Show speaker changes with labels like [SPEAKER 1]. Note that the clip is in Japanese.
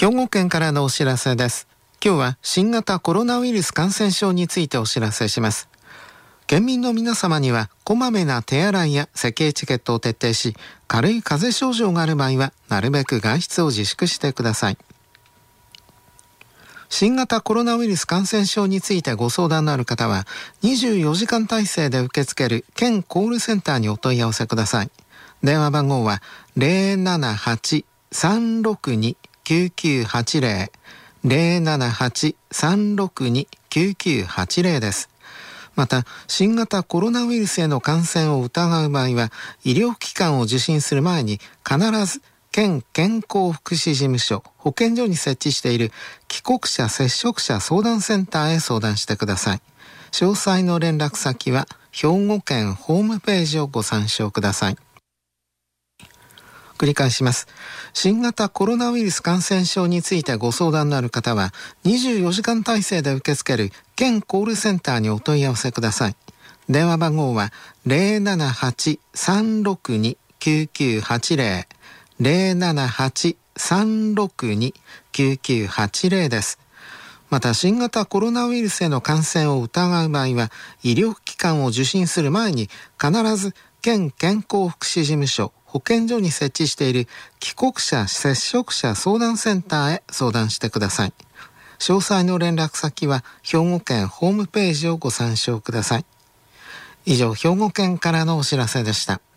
[SPEAKER 1] 兵庫県からのお知らせです。今日は新型コロナウイルス感染症についてお知らせします。県民の皆様にはこまめな手洗いや咳エチケットを徹底し、軽い風邪症状がある場合はなるべく外出を自粛してください。新型コロナウイルス感染症についてご相談のある方は24時間体制で受け付ける県コールセンターにお問い合わせください。電話番号は 078-362-9980 078-362-9980 です。また、新型コロナウイルスへの感染を疑う場合は、医療機関を受診する前に必ず県健康福祉事務所、保健所に設置している帰国者接触者相談センターへ相談してください。詳細の連絡先は兵庫県ホームページをご参照ください。繰り返します。新型コロナウイルス感染症についてご相談のある方は24時間体制で受け付ける県コールセンターにお問い合わせください。電話番号は 078-362-9980 078-362-9980 です。また、新型コロナウイルスへの感染を疑う場合は医療機関を受診する前に必ず県健康福祉事務所、保健所に設置している帰国者接触者相談センターへ相談してください。詳細の連絡先は兵庫県ホームページをご参照ください。以上、兵庫県からのお知らせでした。